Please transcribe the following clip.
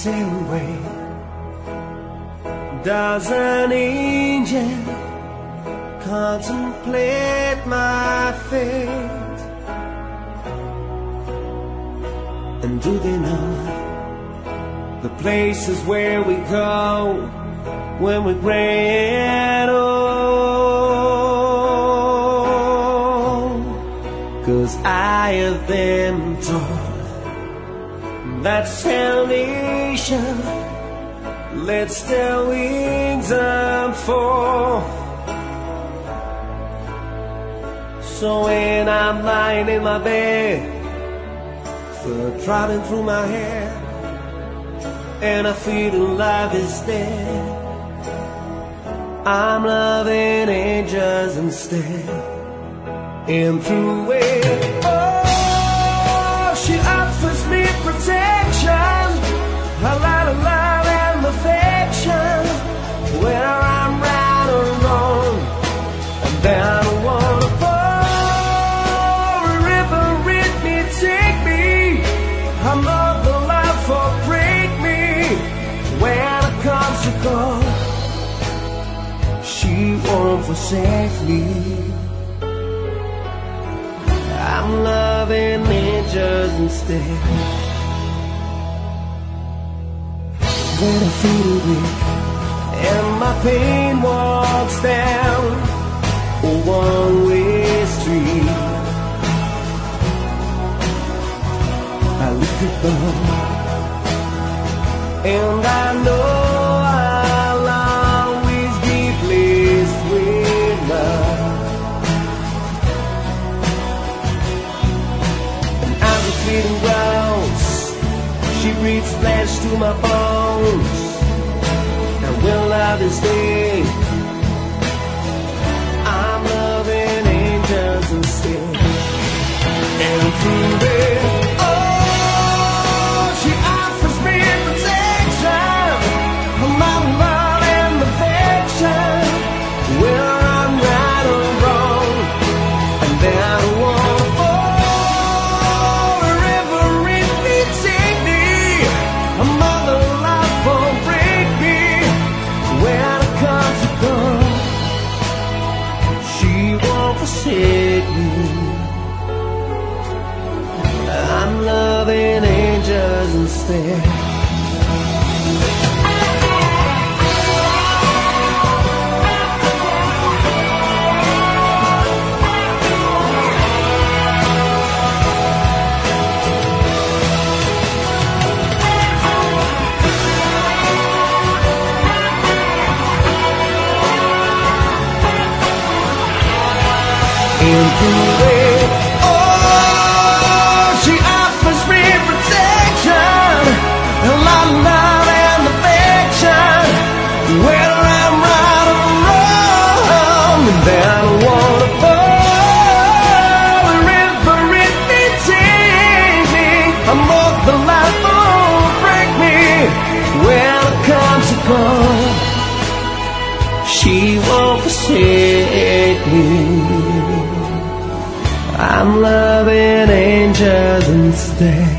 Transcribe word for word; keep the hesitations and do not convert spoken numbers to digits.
same way does an angel contemplate my fate. And do they know the places where we go when we're grand old? 'Cause I have been told that salvation lets their wings unfold. So when I'm lying in my bed, blood trotting through my hair, and I feel alive is dead, I'm loving angels instead. And through it, oh, she offers me protection, a lot of love and affection, whether I'm right or wrong. And then I don't wanna fall a river, rid me, take me. I'm not the love for break me. When it comes to go, she won't forsake me. I'm loving angels instead. When I feel weak and my pain walks down a one-way street, I look above and I know I'll always be blessed with love. And as the feeling grows, she breathes flesh to my bones. And when love is dead, I'm loving angels instead. And through it, oh, she offers me protection, my love and affection, whether I'm right or wrong. And then I don't wanna fall a river, rid me, take me. A mother love won't break me. When it comes to go, she won't forsake me. I'm loving angels instead. And through it, oh, she offers me protection, a lot of love and affection, whether I'm right or wrong. And then I don't wanna fall a river, rid me, take me. I'm more than life won't break me. When it comes to go, she won't forsake me. I'm loving angels instead.